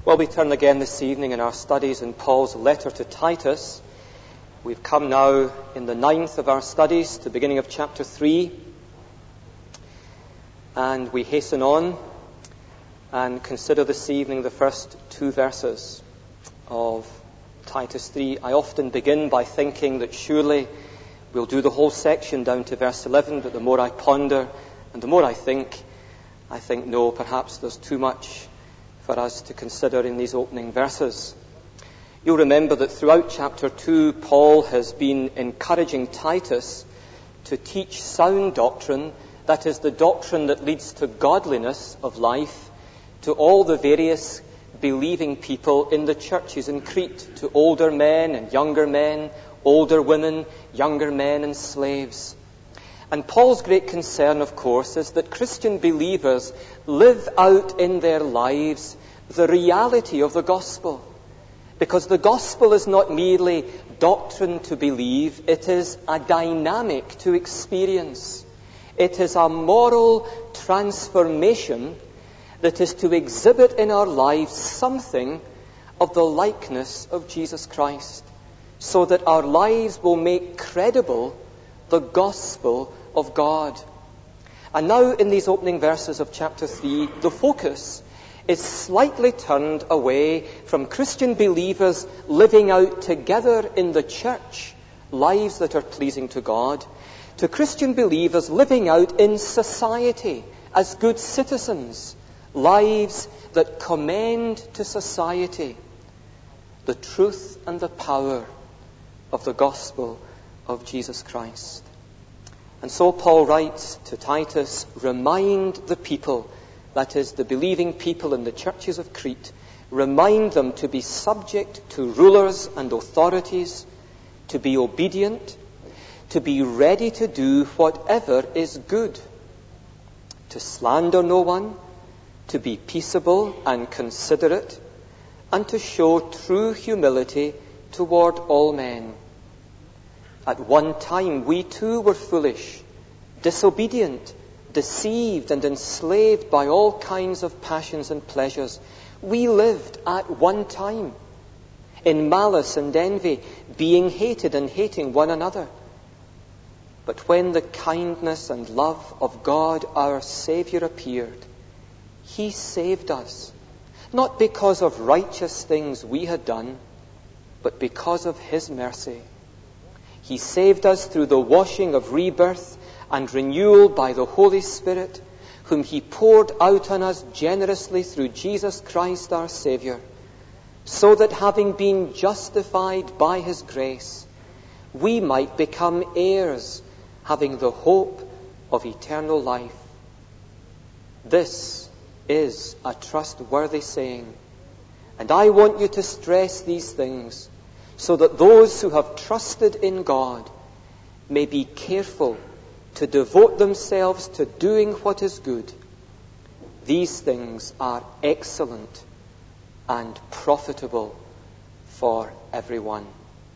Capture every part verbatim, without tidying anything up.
Well, we turn again this evening in our studies in Paul's letter to Titus. We've come now in the ninth of our studies to the beginning of chapter three. And we hasten on and consider this evening the first two verses of Titus three. I often begin by thinking that surely we'll do the whole section down to verse eleven, but the more I ponder and the more I think, I think, no, perhaps there's too much for us to consider in these opening verses. You'll remember that throughout chapter two, Paul has been encouraging Titus to teach sound doctrine, that is, the doctrine that leads to godliness of life, to all the various believing people in the churches in Crete, to older men and younger men, older women, younger men and slaves. And Paul's great concern, of course, is that Christian believers live out in their lives the reality of the gospel. Because the gospel is not merely doctrine to believe, it is a dynamic to experience. It is a moral transformation that is to exhibit in our lives something of the likeness of Jesus Christ, so that our lives will make credible the gospel of God. And now in these opening verses of chapter three, the focus is slightly turned away from Christian believers living out together in the church lives that are pleasing to God, to Christian believers living out in society as good citizens, lives that commend to society the truth and the power of the gospel of Jesus Christ. And so Paul writes to Titus, remind the people, that is, the believing people in the churches of Crete, remind them to be subject to rulers and authorities, to be obedient, to be ready to do whatever is good, to slander no one, to be peaceable and considerate, and to show true humility toward all men. At one time we too were foolish, disobedient, deceived and enslaved by all kinds of passions and pleasures. We lived at one time in malice and envy, being hated and hating one another. But when the kindness and love of God our Saviour appeared, He saved us, not because of righteous things we had done, but because of His mercy. He saved us through the washing of rebirth and renewal by the Holy Spirit, whom He poured out on us generously through Jesus Christ our Saviour, so that having been justified by His grace, we might become heirs, having the hope of eternal life. This is a trustworthy saying, and I want you to stress these things, so that those who have trusted in God may be careful to devote themselves to doing what is good. These things are excellent and profitable for everyone.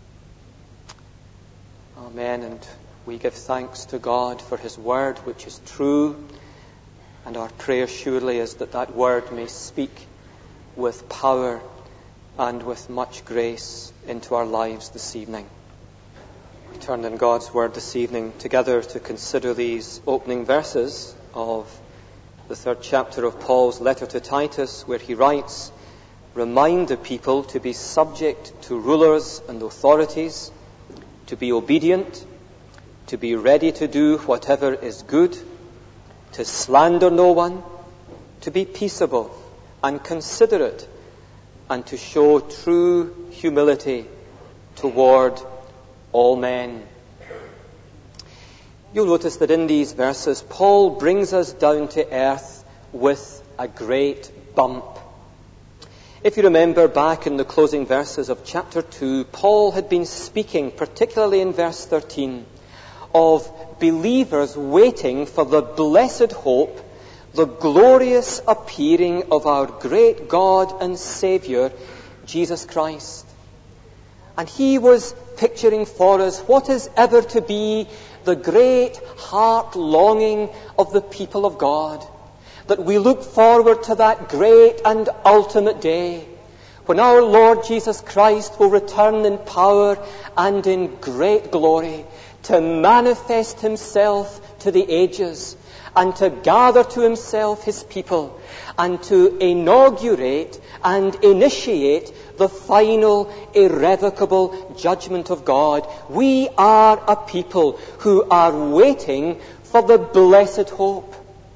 Amen. And we give thanks to God for His word, which is true. And our prayer surely is that that word may speak with power and with much grace into our lives this evening. We turn in God's word this evening together to consider these opening verses of the third chapter of Paul's letter to Titus, where he writes, remind the people to be subject to rulers and authorities, to be obedient, to be ready to do whatever is good, to slander no one, to be peaceable and considerate, and to show true humility toward all men. You'll notice that in these verses, Paul brings us down to earth with a great bump. If you remember back in the closing verses of chapter two, Paul had been speaking, particularly in verse thirteen, of believers waiting for the blessed hope, the glorious appearing of our great God and Saviour, Jesus Christ. And he was picturing for us what is ever to be the great heart longing of the people of God, that we look forward to that great and ultimate day when our Lord Jesus Christ will return in power and in great glory to manifest himself to the ages and to gather to himself his people and to inaugurate and initiate the final irrevocable judgment of God. We are a people who are waiting for the blessed hope.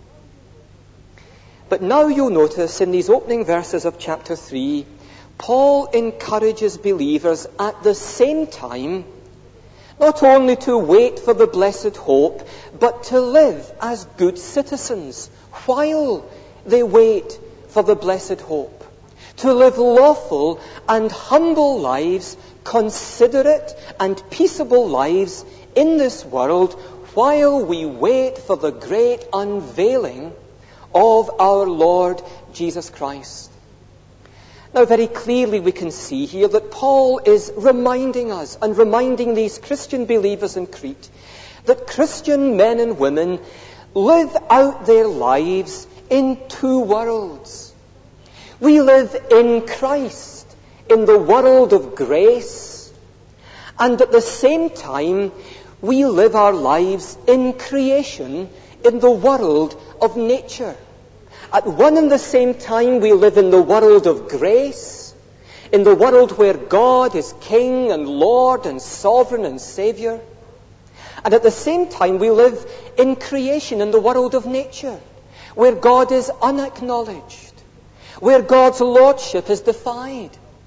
But now you'll notice in these opening verses of chapter three, Paul encourages believers at the same time not only to wait for the blessed hope, but to live as good citizens while they wait for the blessed hope. To live lawful and humble lives, considerate and peaceable lives in this world while we wait for the great unveiling of our Lord Jesus Christ. Now, very clearly we can see here that Paul is reminding us and reminding these Christian believers in Crete that Christian men and women live out their lives in two worlds. We live in Christ, in the world of grace, and at the same time we live our lives in creation, in the world of nature. At one and the same time, we live in the world of grace, in the world where God is King and Lord and Sovereign and Saviour. And at the same time, we live in creation, in the world of nature, where God is unacknowledged, where God's Lordship is defied.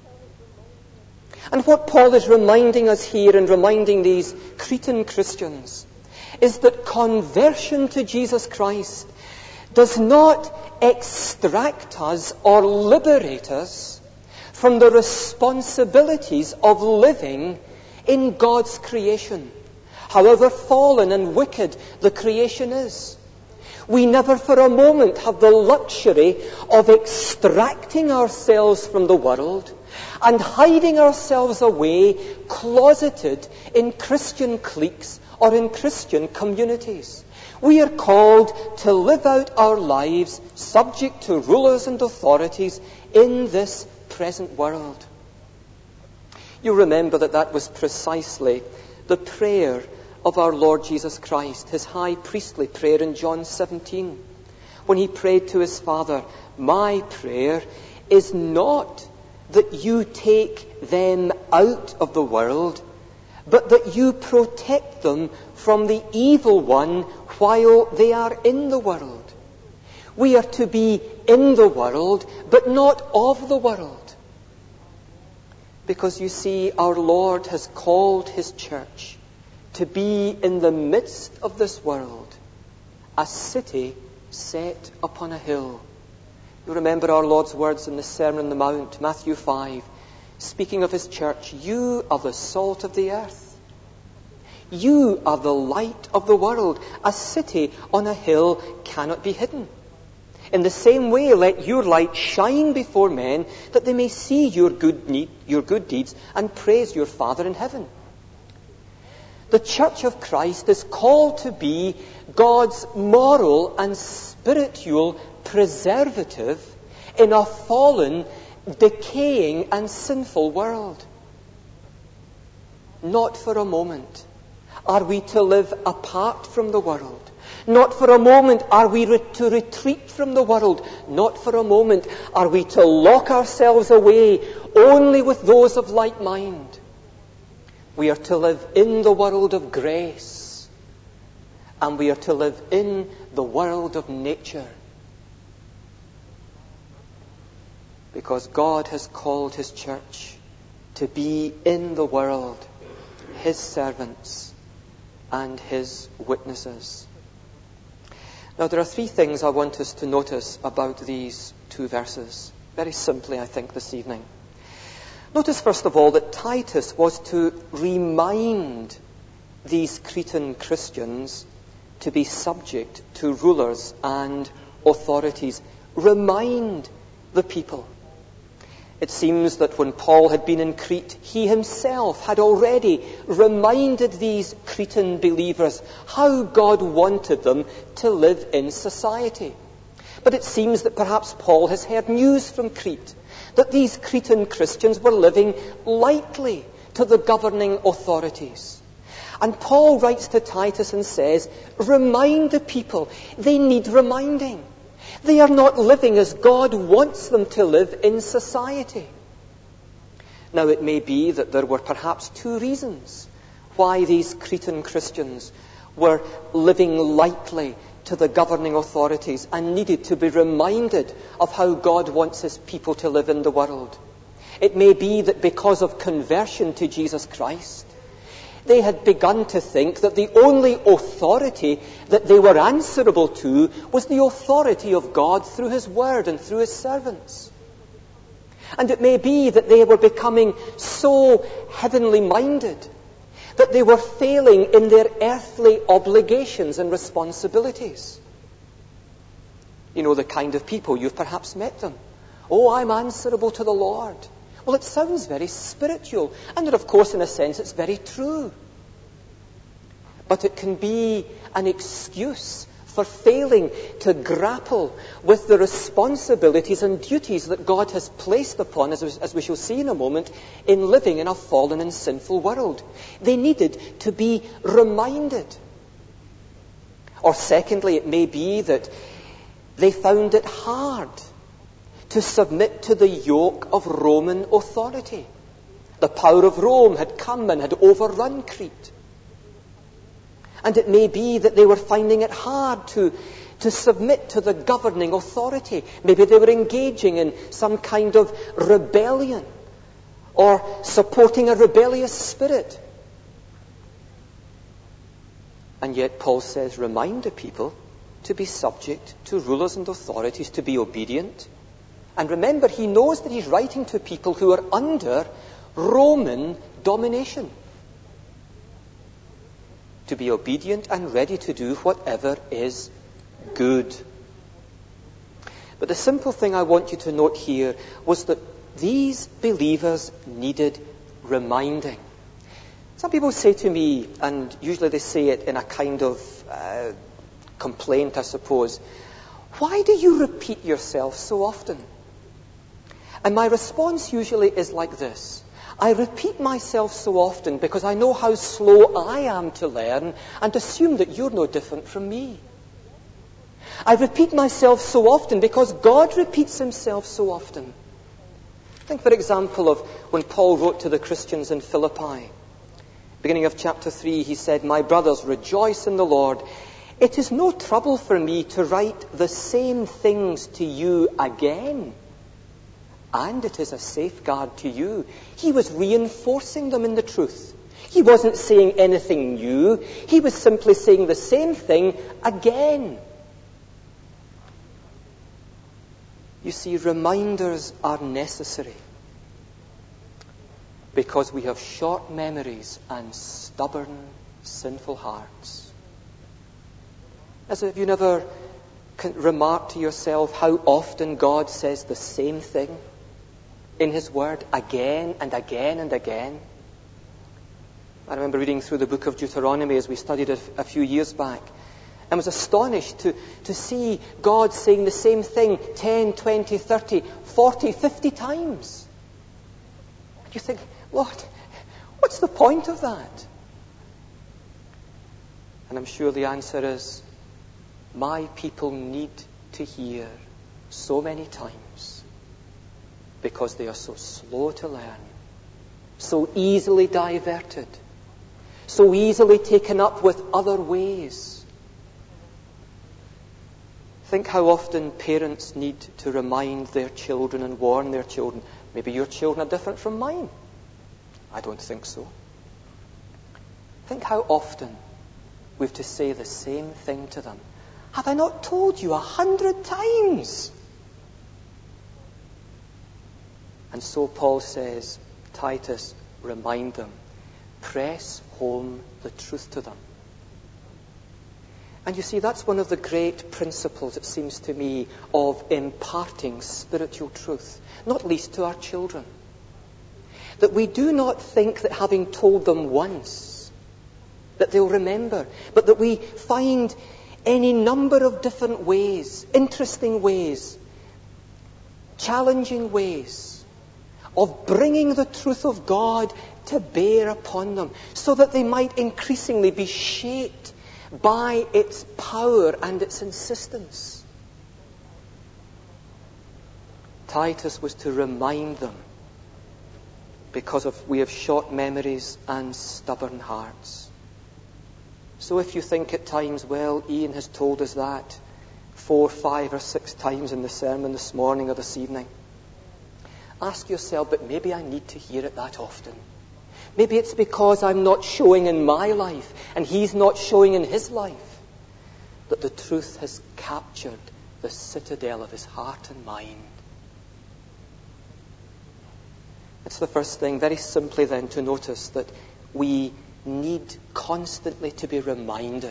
And what Paul is reminding us here and reminding these Cretan Christians is that conversion to Jesus Christ does not extract us or liberate us from the responsibilities of living in God's creation, however fallen and wicked the creation is. We never for a moment have the luxury of extracting ourselves from the world and hiding ourselves away, closeted in Christian cliques or in Christian communities. We are called to live out our lives subject to rulers and authorities in this present world. You remember that that was precisely the prayer of our Lord Jesus Christ, his high priestly prayer in John seventeen, when he prayed to his Father, "My prayer is not that you take them out of the world, but that you protect them from the evil one while they are in the world." We are to be in the world, but not of the world. Because you see, our Lord has called his church to be in the midst of this world, a city set upon a hill. You remember our Lord's words in the Sermon on the Mount, Matthew five, speaking of his church, "You are the salt of the earth. You are the light of the world. A city on a hill cannot be hidden. In the same way, let your light shine before men, that they may see your good, need, your good deeds and praise your Father in heaven." The Church of Christ is called to be God's moral and spiritual preservative in a fallen, decaying and sinful world. Not for a moment are we to live apart from the world. Not for a moment are we re- to retreat from the world. Not for a moment are we to lock ourselves away only with those of like mind. We are to live in the world of grace, and we are to live in the world of nature. Because God has called his church to be in the world, his servants and his witnesses. Now, there are three things I want us to notice about these two verses. Very simply, I think, this evening. Notice, first of all, that Titus was to remind these Cretan Christians to be subject to rulers and authorities. Remind the people. It seems that when Paul had been in Crete, he himself had already reminded these Cretan believers how God wanted them to live in society. But it seems that perhaps Paul has heard news from Crete that these Cretan Christians were living lightly to the governing authorities. And Paul writes to Titus and says, remind the people. They need reminding. They are not living as God wants them to live in society. Now, it may be that there were perhaps two reasons why these Cretan Christians were living lightly to the governing authorities and needed to be reminded of how God wants his people to live in the world. It may be that because of conversion to Jesus Christ, they had begun to think that the only authority that they were answerable to was the authority of God through his word and through his servants. And it may be that they were becoming so heavenly minded that they were failing in their earthly obligations and responsibilities. You know, the kind of people, you've perhaps met them. Oh, I'm answerable to the Lord. Well, it sounds very spiritual, and of course, in a sense, it's very true. But it can be an excuse for failing to grapple with the responsibilities and duties that God has placed upon us, as we shall see in a moment, in living in a fallen and sinful world. They needed to be reminded. Or secondly, it may be that they found it hard to submit to the yoke of Roman authority. The power of Rome had come and had overrun Crete. And it may be that they were finding it hard to, to submit to the governing authority. Maybe they were engaging in some kind of rebellion or supporting a rebellious spirit. And yet Paul says, remind the people to be subject to rulers and authorities, to be obedient. And remember, he knows that he's writing to people who are under Roman domination. To be obedient and ready to do whatever is good. But the simple thing I want you to note here was that these believers needed reminding. Some people say to me, and usually they say it in a kind of uh, complaint, I suppose, why do you repeat yourself so often? And my response usually is like this. I repeat myself so often because I know how slow I am to learn and assume that you're no different from me. I repeat myself so often because God repeats himself so often. Think, for example, of when Paul wrote to the Christians in Philippi. Beginning of chapter three, he said, my brothers, rejoice in the Lord. It is no trouble for me to write the same things to you again. And it is a safeguard to you. He was reinforcing them in the truth. He wasn't saying anything new. He was simply saying the same thing again. You see, reminders are necessary because we have short memories and stubborn, sinful hearts. As if you never can remark to yourself how often God says the same thing in his word again and again and again. I remember reading through the book of Deuteronomy as we studied it a few years back and was astonished to, to see God saying the same thing ten, twenty, thirty, forty, fifty times. And you think, Lord, what's the point of that? And I'm sure the answer is, my people need to hear so many times because they are so slow to learn, so easily diverted, so easily taken up with other ways. Think how often parents need to remind their children and warn their children. Maybe your children are different from mine. I don't think so. Think how often we have to say the same thing to them. Have I not told you a hundred times? And so Paul says, Titus, remind them. Press home the truth to them. And you see, that's one of the great principles, it seems to me, of imparting spiritual truth, not least to our children. That we do not think that having told them once, that they'll remember, but that we find any number of different ways, interesting ways, challenging ways, of bringing the truth of God to bear upon them, so that they might increasingly be shaped by its power and its insistence. Titus was to remind them, because of we have short memories and stubborn hearts. So if you think at times, well, Ian has told us that four, five or six times in the sermon this morning or this evening, ask yourself, but maybe I need to hear it that often. Maybe it's because I'm not showing in my life and he's not showing in his life that the truth has captured the citadel of his heart and mind. It's the first thing, very simply then, to notice that we need constantly to be reminded,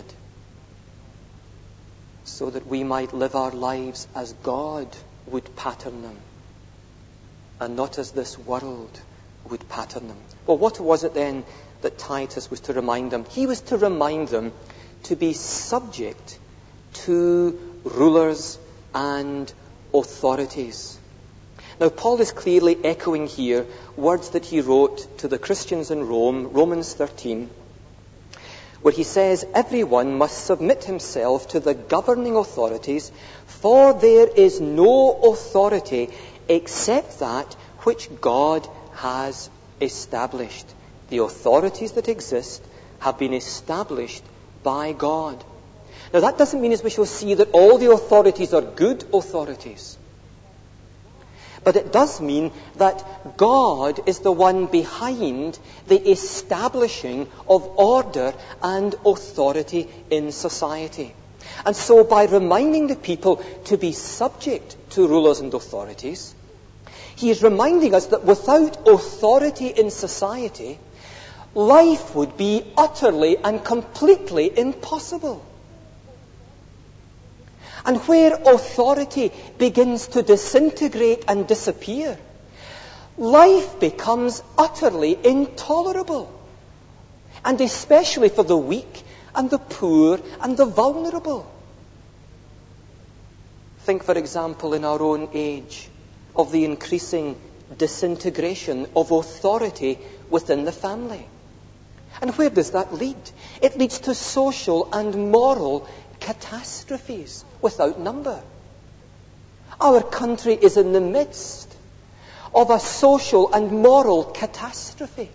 so that we might live our lives as God would pattern them, and not as this world would pattern them. Well, what was it then that Titus was to remind them? He was to remind them to be subject to rulers and authorities. Now, Paul is clearly echoing here words that he wrote to the Christians in Rome, Romans thirteen, where he says, everyone must submit himself to the governing authorities, for there is no authority except that which God has established. The authorities that exist have been established by God. Now, that doesn't mean, as we shall see, that all the authorities are good authorities. But it does mean that God is the one behind the establishing of order and authority in society. And so by reminding the people to be subject to rulers and authorities, he is reminding us that without authority in society, life would be utterly and completely impossible. And where authority begins to disintegrate and disappear, life becomes utterly intolerable. And especially for the weak and the poor and the vulnerable. Think, for example, in our own age, of the increasing disintegration of authority within the family. And where does that lead? It leads to social and moral catastrophes without number. Our country is in the midst of a social and moral catastrophe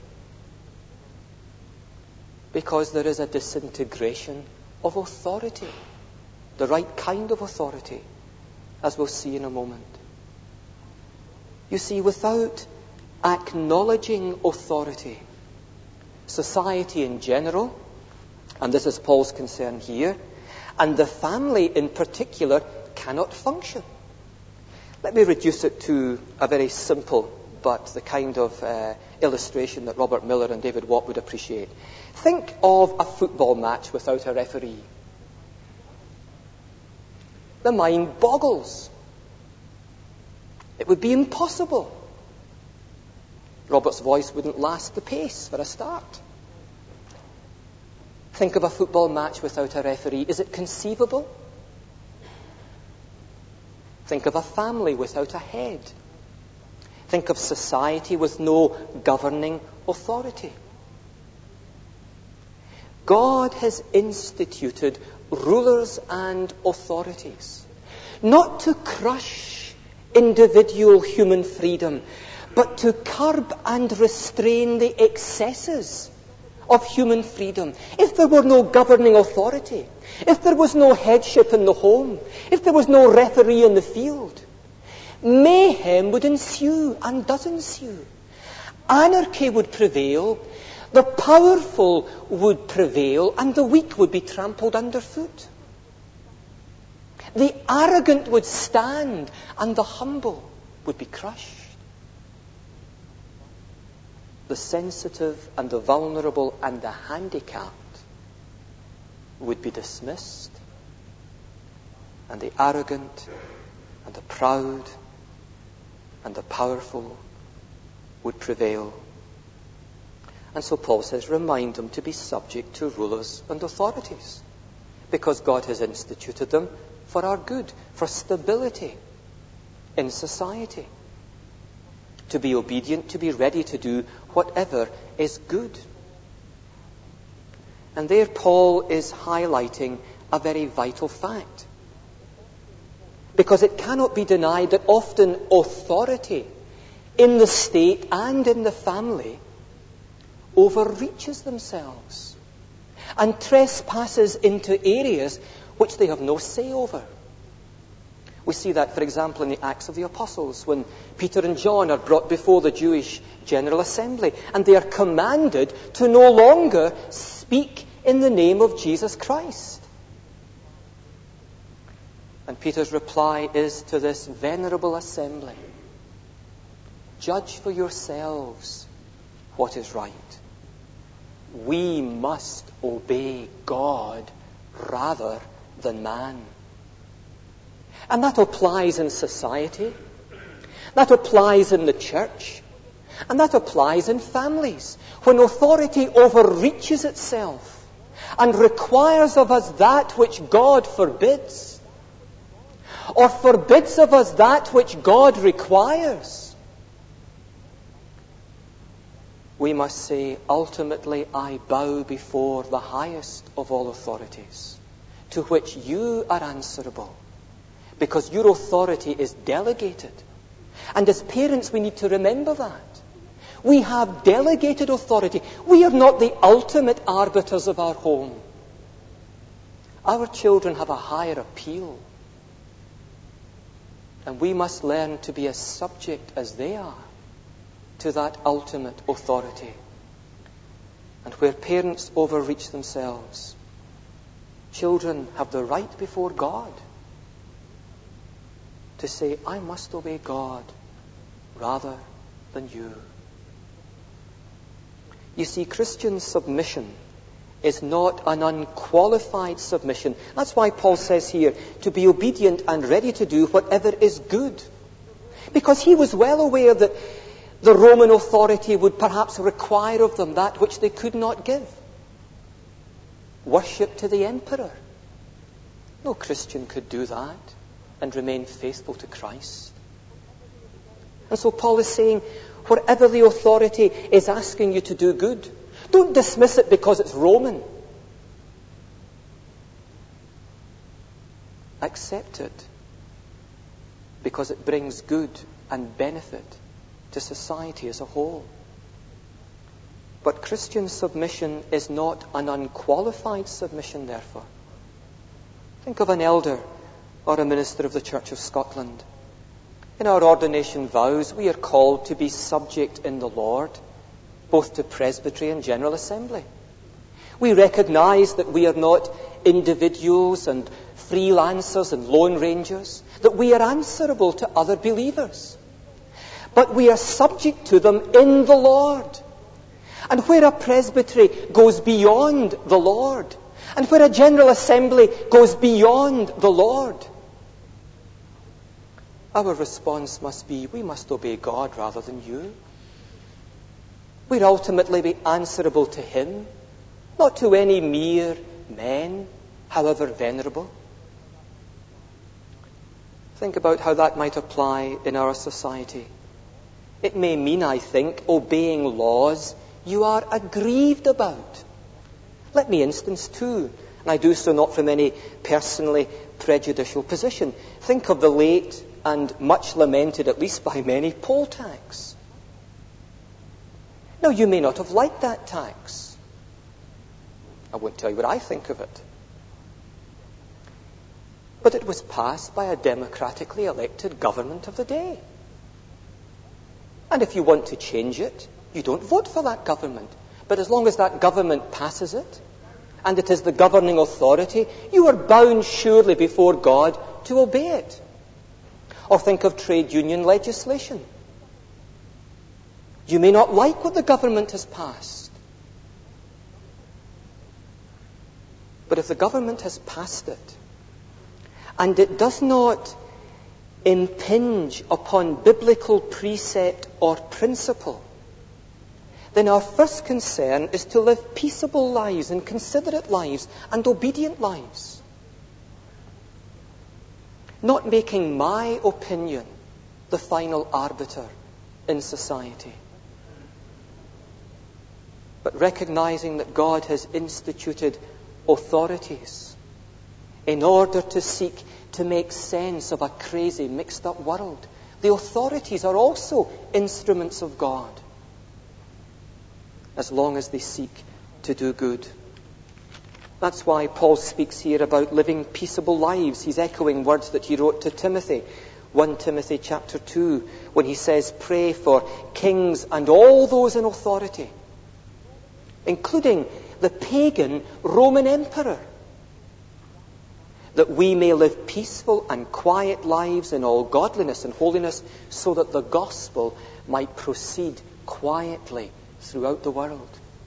because there is a disintegration of authority, the right kind of authority, as we'll see in a moment. You see, without acknowledging authority, society in general, and this is Paul's concern here, and the family in particular, cannot function. Let me reduce it to a very simple but the kind of uh, illustration that Robert Miller and David Watt would appreciate. Think of a football match without a referee. The mind boggles. It would be impossible. Robert's voice wouldn't last the pace for a start. Think of a football match without a referee. Is it conceivable? Think of a family without a head. Think of society with no governing authority. God has instituted rulers and authorities, not to crush individual human freedom, but to curb and restrain the excesses of human freedom. If there were no governing authority, if there was no headship in the home, if there was no referee in the field, mayhem would ensue and does ensue. Anarchy would prevail, the powerful would prevail, and the weak would be trampled underfoot. The arrogant would stand, and the humble would be crushed. The sensitive and the vulnerable and the handicapped would be dismissed, and the arrogant and the proud and the powerful would prevail. And so Paul says, remind them to be subject to rulers and authorities, because God has instituted them for our good, for stability in society. to be obedient, to be ready to do whatever is good. And there Paul is highlighting a very vital fact. Because it cannot be denied that often authority in the state and in the family overreaches themselves and trespasses into areas which they have no say over. We see that, for example, in the Acts of the Apostles, when Peter and John are brought before the Jewish General Assembly, and they are commanded to no longer speak in the name of Jesus Christ. And Peter's reply is to this venerable assembly, judge for yourselves what is right. We must obey God rather than man. And that applies in society. That applies in the church. And that applies in families. When authority overreaches itself and requires of us that which God forbids, or forbids of us that which God requires, we must say, ultimately, I bow before the highest of all authorities, to which you are answerable, because your authority is delegated. And as parents, we need to remember that. We have delegated authority. We are not the ultimate arbiters of our home. Our children have a higher appeal. And we must learn to be as subject as they are to that ultimate authority. And where parents overreach themselves, children have the right before God to say, I must obey God rather than you. You see, Christian submission is not an unqualified submission. That's why Paul says here, to be obedient and ready to do whatever is good. Because he was well aware that the Roman authority would perhaps require of them that which they could not give. Worship to the emperor. No Christian could do that and remain faithful to Christ. And so Paul is saying, whatever the authority is asking you to do good, don't dismiss it because it's Roman. Accept it because it brings good and benefit to society as a whole. But Christian submission is not an unqualified submission, therefore. Think of an elder or a minister of the Church of Scotland. In our ordination vows, we are called to be subject in the Lord, both to presbytery and general assembly. We recognize that we are not individuals and freelancers and lone rangers, that we are answerable to other believers. But we are subject to them in the Lord. And where a presbytery goes beyond the Lord, and where a general assembly goes beyond the Lord, our response must be, we must obey God rather than you. We'd ultimately be answerable to Him, not to any mere men, however venerable. Think about how that might apply in our society. It may mean, I think, obeying laws you are aggrieved about. Let me instance two, and I do so not from any personally prejudicial position. Think of the late and much lamented, at least by many, poll tax. Now, you may not have liked that tax. I won't tell you what I think of it. But it was passed by a democratically elected government of the day. And if you want to change it, you don't vote for that government. But as long as that government passes it, and it is the governing authority, you are bound surely before God to obey it. Or think of trade union legislation. You may not like what the government has passed. But if the government has passed it, and it does not impinge upon biblical precept or principle, then our first concern is to live peaceable lives and considerate lives and obedient lives. Not making my opinion the final arbiter in society. But recognizing that God has instituted authorities in order to seek to make sense of a crazy, mixed-up world. The authorities are also instruments of God, as long as they seek to do good. That's why Paul speaks here about living peaceable lives. He's echoing words that he wrote to Timothy, First Timothy chapter two, when he says, pray for kings and all those in authority, including the pagan Roman emperor, that we may live peaceful and quiet lives in all godliness and holiness, so that the gospel might proceed quietly throughout the world.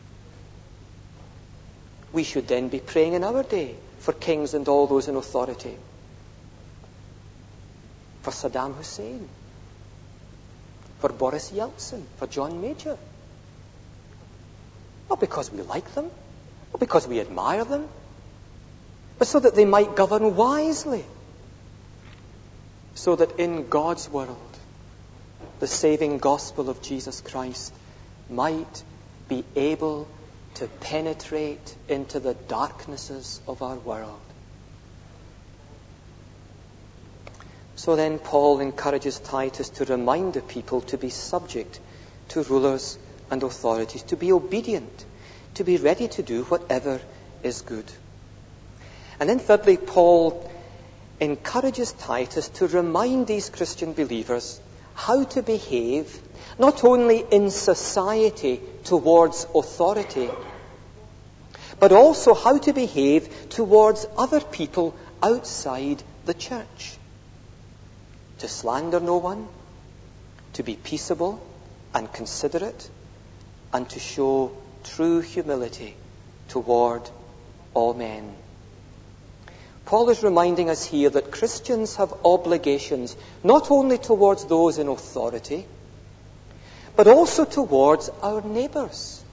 We should then be praying in our day for kings and all those in authority. For Saddam Hussein, for Boris Yeltsin, for John Major. Not because we like them, not because we admire them, but so that they might govern wisely, so that in God's world the saving gospel of Jesus Christ might be able to penetrate into the darknesses of our world. So then Paul encourages Titus to remind the people to be subject to rulers and authorities, to be obedient, to be ready to do whatever is good. And then thirdly, Paul encourages Titus to remind these Christian believers how to behave, not only in society towards authority, but also how to behave towards other people outside the church. To slander no one, to be peaceable and considerate, and to show true humility toward all men. Paul is reminding us here that Christians have obligations not only towards those in authority, but also towards our neighbours.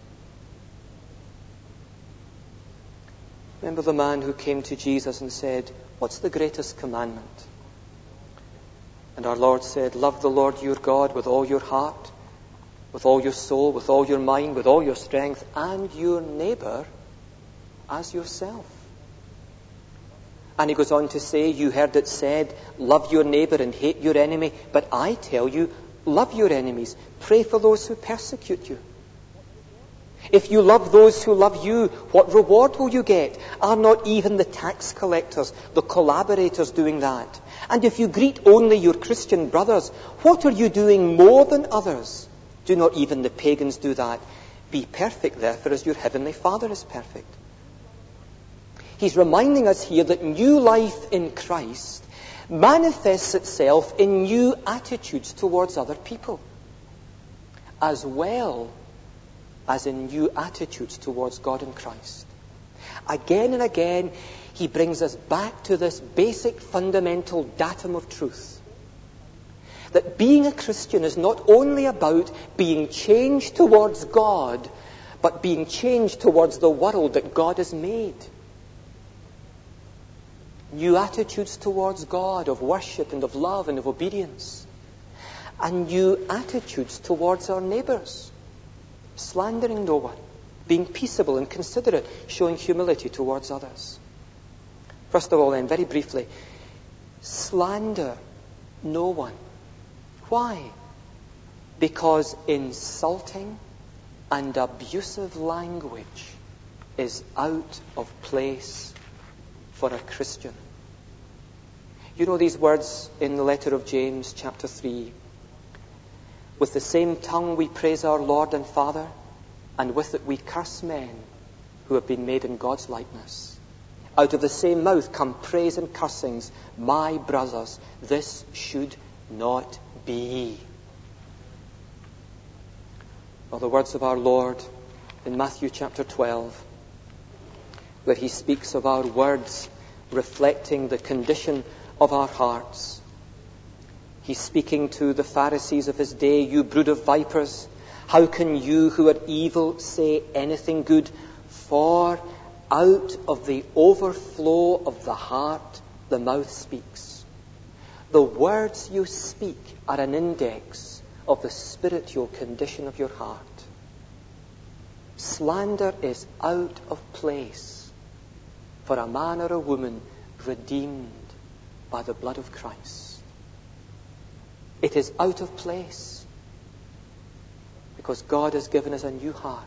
Remember the man who came to Jesus and said, "What's the greatest commandment?" And our Lord said, "Love the Lord your God with all your heart, with all your soul, with all your mind, with all your strength, and your neighbour as yourself." And he goes on to say, "You heard it said, love your neighbour and hate your enemy. But I tell you, love your enemies. Pray for those who persecute you. If you love those who love you, what reward will you get? Are not even the tax collectors, the collaborators, doing that? And if you greet only your Christian brothers, what are you doing more than others? Do not even the pagans do that? Be perfect, therefore, as your heavenly Father is perfect." He's reminding us here that new life in Christ manifests itself in new attitudes towards other people, as well as in new attitudes towards God and Christ. Again and again, he brings us back to this basic fundamental datum of truth, that being a Christian is not only about being changed towards God, but being changed towards the world that God has made. New attitudes towards God of worship and of love and of obedience. And new attitudes towards our neighbours. Slandering no one. Being peaceable and considerate. Showing humility towards others. First of all then, very briefly, slander no one. Why? Because insulting and abusive language is out of place for a Christian. You know these words in the letter of James, chapter three. "With the same tongue we praise our Lord and Father, and with it we curse men who have been made in God's likeness. Out of the same mouth come praise and cursings. My brothers, this should not be." Or the words of our Lord in Matthew chapter twelve, where he speaks of our words reflecting the condition of our hearts. He's speaking to the Pharisees of his day. "You brood of vipers, how can you who are evil say anything good? For out of the overflow of the heart the mouth speaks." The words you speak are an index of the spiritual condition of your heart. Slander is out of place for a man or a woman redeemed by the blood of Christ. It is out of place because God has given us a new heart.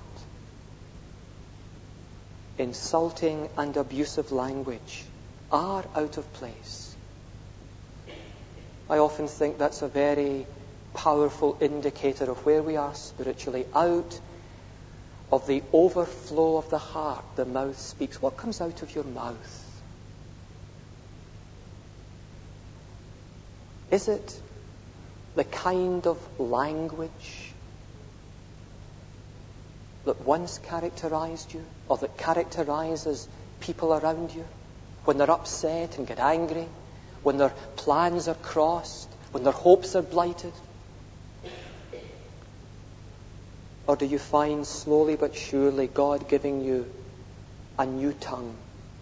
Insulting and abusive language are out of place. I often think that's a very powerful indicator of where we are spiritually. Out of the overflow of the heart, the mouth speaks. What comes out of your mouth? Is it the kind of language that once characterized you, or that characterizes people around you when they're upset and get angry, when their plans are crossed, when their hopes are blighted? Or do you find slowly but surely God giving you a new tongue?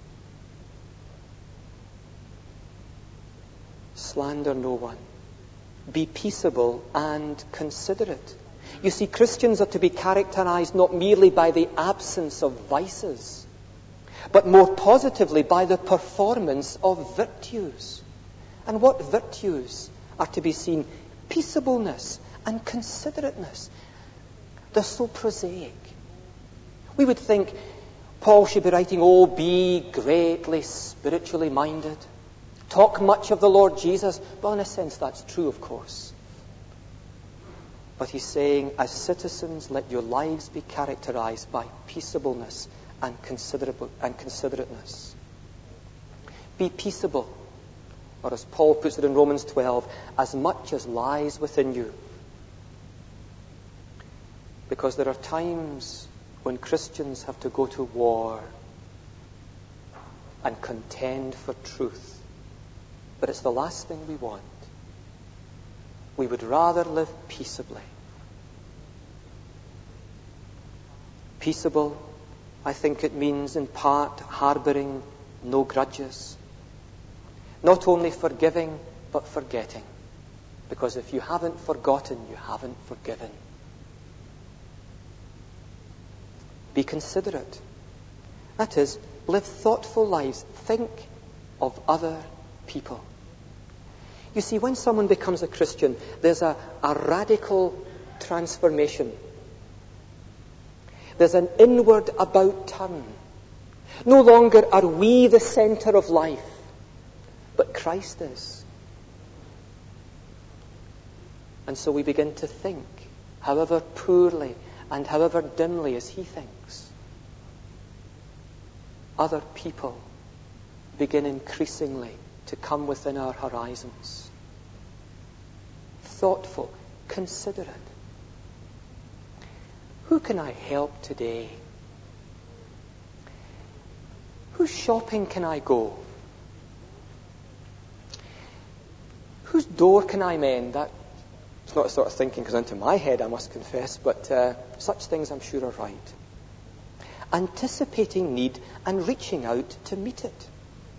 Slander no one. Be peaceable and considerate. You see, Christians are to be characterized not merely by the absence of vices, but more positively by the performance of virtues. And what virtues are to be seen? Peaceableness and considerateness. They're so prosaic. We would think Paul should be writing, oh, be greatly spiritually minded. Talk much of the Lord Jesus. Well, in a sense, that's true, of course. But he's saying, as citizens, let your lives be characterized by peaceableness and considerateness. Be peaceable, or as Paul puts it in Romans twelve, as much as lies within you. Because there are times when Christians have to go to war and contend for truth. But it's the last thing we want. We would rather live peaceably. Peaceable, I think it means in part harboring no grudges. Not only forgiving, but forgetting. Because if you haven't forgotten, you haven't forgiven. Be considerate. That is, live thoughtful lives. Think of other people. You see, when someone becomes a Christian, there's a, a radical transformation. There's an inward about turn. No longer are we the center of life, but Christ is. And so we begin to think, however poorly and however dimly as he thinks. Other people begin increasingly to come within our horizons. Thoughtful, considerate. Who can I help today? Whose shopping can I go? Whose door can I mend? That's not the sort of thinking goes into my head, I must confess, but uh, such things I'm sure are right. Anticipating need and reaching out to meet it.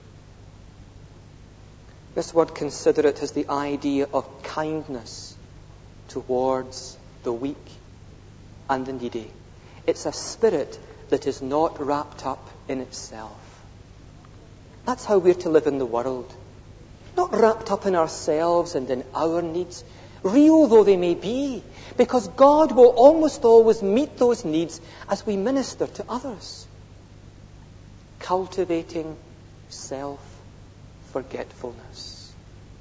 This word considerate has the idea of kindness towards the weak and the needy. It's a spirit that is not wrapped up in itself. That's how we're to live in the world. Not wrapped up in ourselves and in our needs, real though they may be, because God will almost always meet those needs as we minister to others. Cultivating self-forgetfulness.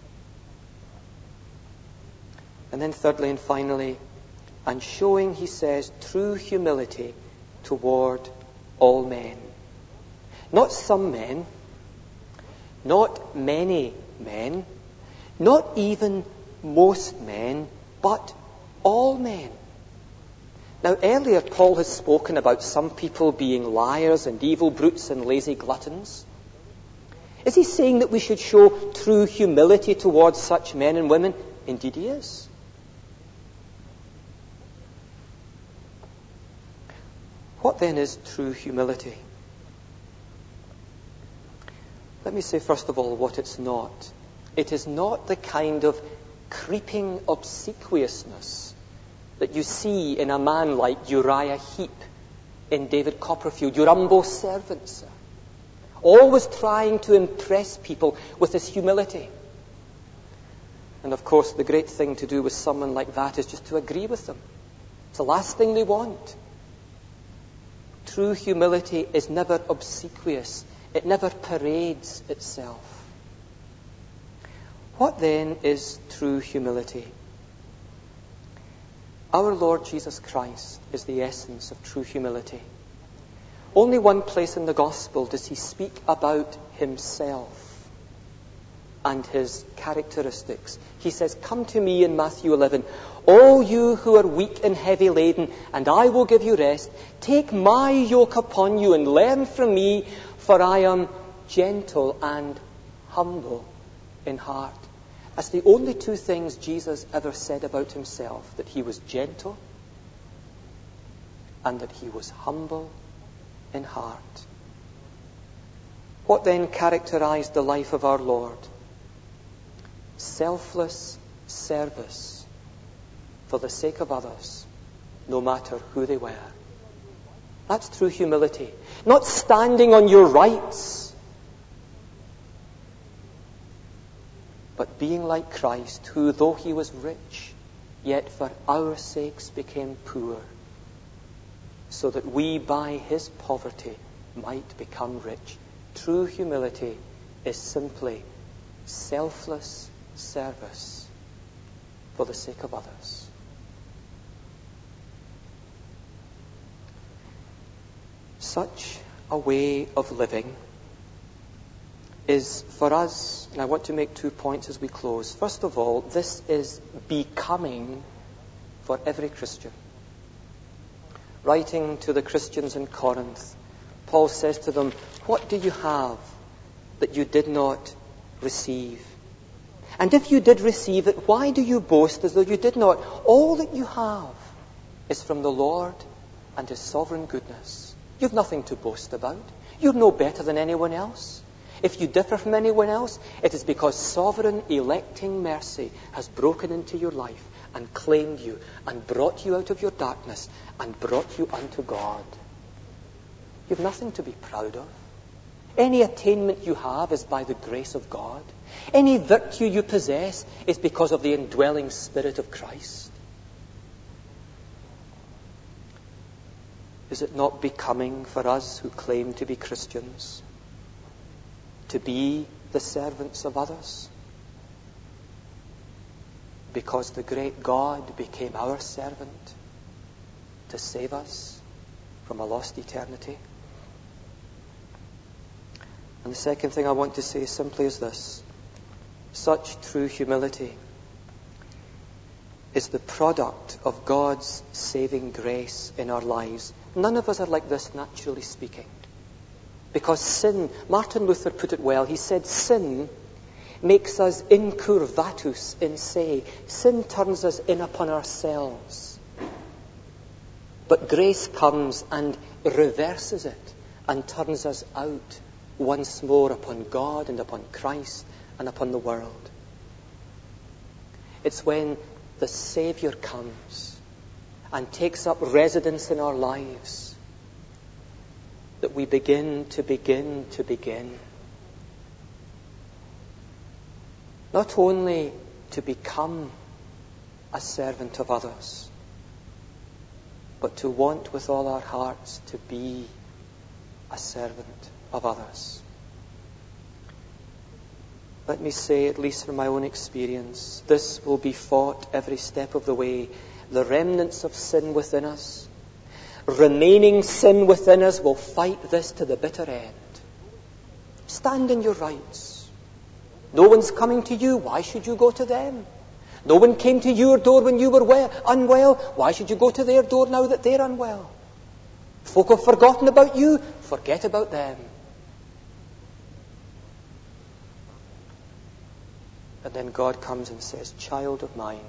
And then thirdly and finally, and showing, he says, true humility toward all men. Not some men, not many men, not even most men, but all men. Now, earlier Paul has spoken about some people being liars and evil brutes and lazy gluttons. Is he saying that we should show true humility towards such men and women? Indeed he is. What then is true humility? Let me say first of all what it's not. It is not the kind of creeping obsequiousness that you see in a man like Uriah Heep in David Copperfield, your humble servant, sir. Always trying to impress people with his humility. And of course, the great thing to do with someone like that is just to agree with them. It's the last thing they want. True humility is never obsequious. It never parades itself. What then is true humility? Our Lord Jesus Christ is the essence of true humility. Only one place in the Gospel does he speak about himself and his characteristics. He says, "Come to me," in Matthew eleven, "all you who are weak and heavy laden, and I will give you rest. Take my yoke upon you and learn from me, for I am gentle and humble in heart." That's the only two things Jesus ever said about himself, that he was gentle and that he was humble in heart. What then characterized the life of our Lord? Selfless service for the sake of others, no matter who they were. That's true humility. Not standing on your rights, but being like Christ, who, though he was rich, yet for our sakes became poor, so that we by his poverty might become rich. True humility is simply selfless service for the sake of others. Such a way of living is for us, and I want to make two points as we close. First of all, this is becoming for every Christian. Writing to the Christians in Corinth, Paul says to them, "What do you have that you did not receive? And if you did receive it, why do you boast as though you did not? All that you have is from the Lord and his sovereign goodness." You've nothing to boast about. You're no better than anyone else. If you differ from anyone else, it is because sovereign electing mercy has broken into your life and claimed you and brought you out of your darkness and brought you unto God. You've nothing to be proud of. Any attainment you have is by the grace of God. Any virtue you possess is because of the indwelling Spirit of Christ. Is it not becoming for us who claim to be Christians to be the servants of others? Because the great God became our servant to save us from a lost eternity. And the second thing I want to say simply is this: such true humility is the product of God's saving grace in our lives. None of us are like this, naturally speaking. Because sin, Martin Luther put it well, he said, sin makes us incurvatus in se. Sin turns us in upon ourselves. But grace comes and reverses it and turns us out once more upon God and upon Christ and upon the world. It's when the Savior comes and takes up residence in our lives that we begin to begin to begin. Not only to become a servant of others, but to want with all our hearts to be a servant of others. Let me say, at least from my own experience, this will be fought every step of the way. The remnants of sin within us, remaining sin within us, will fight this to the bitter end. Stand in your rights. No one's coming to you. Why should you go to them? No one came to your door when you were well, unwell. Why should you go to their door now that they're unwell? Folk have forgotten about you. Forget about them. And then God comes and says, "Child of mine,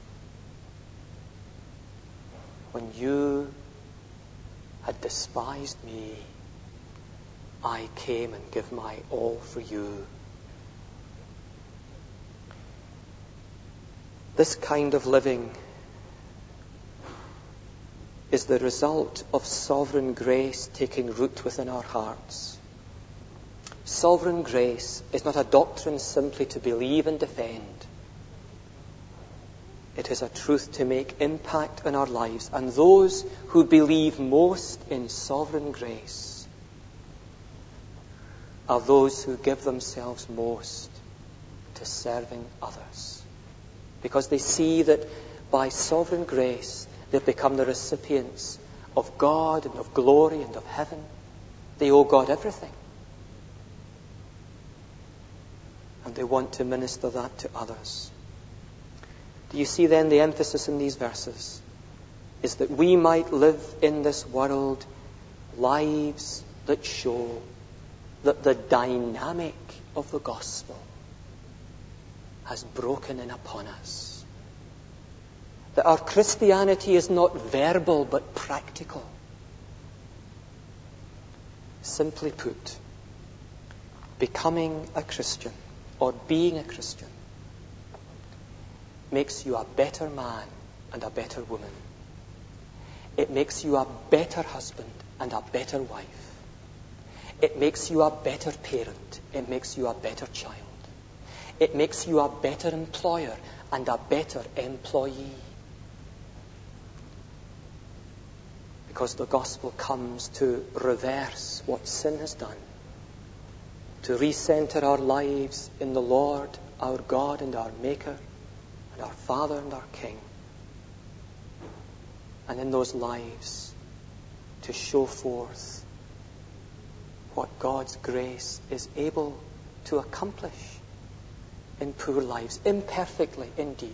when you had despised me, I came and gave my all for you." This kind of living is the result of sovereign grace taking root within our hearts. Sovereign grace is not a doctrine simply to believe and defend. It is a truth to make impact in our lives. And those who believe most in sovereign grace are those who give themselves most to serving others. Because they see that by sovereign grace they've become the recipients of God and of glory and of heaven. They owe God everything. And they want to minister that to others. Do you see then the emphasis in these verses is that we might live in this world lives that show that the dynamic of the gospel has broken in upon us. That our Christianity is not verbal but practical. Simply put, becoming a Christian or being a Christian makes you a better man and a better woman. It makes you a better husband and a better wife. It makes you a better parent. It makes you a better child. It makes you a better employer and a better employee. Because the gospel comes to reverse what sin has done, to recenter our lives in the Lord, our God and our Maker, and our Father and our King. And in those lives, to show forth what God's grace is able to accomplish in poor lives, imperfectly indeed,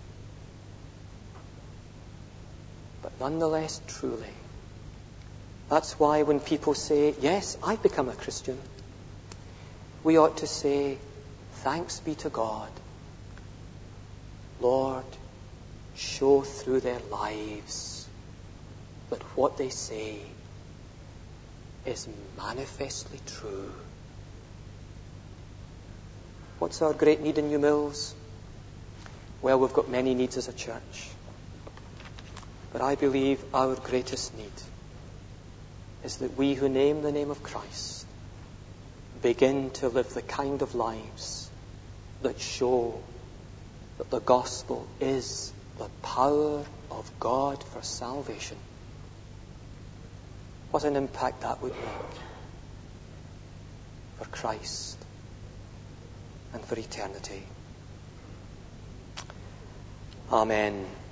but nonetheless truly. That's why when people say, yes, I've become a Christian, we ought to say, thanks be to God. Lord, show through their lives that what they say is manifestly true. What's our great need in New Mills? Well, we've got many needs as a church. But I believe our greatest need is that we who name the name of Christ begin to live the kind of lives that show that the gospel is the power of God for salvation. What an impact that would make for Christ and for eternity. Amen.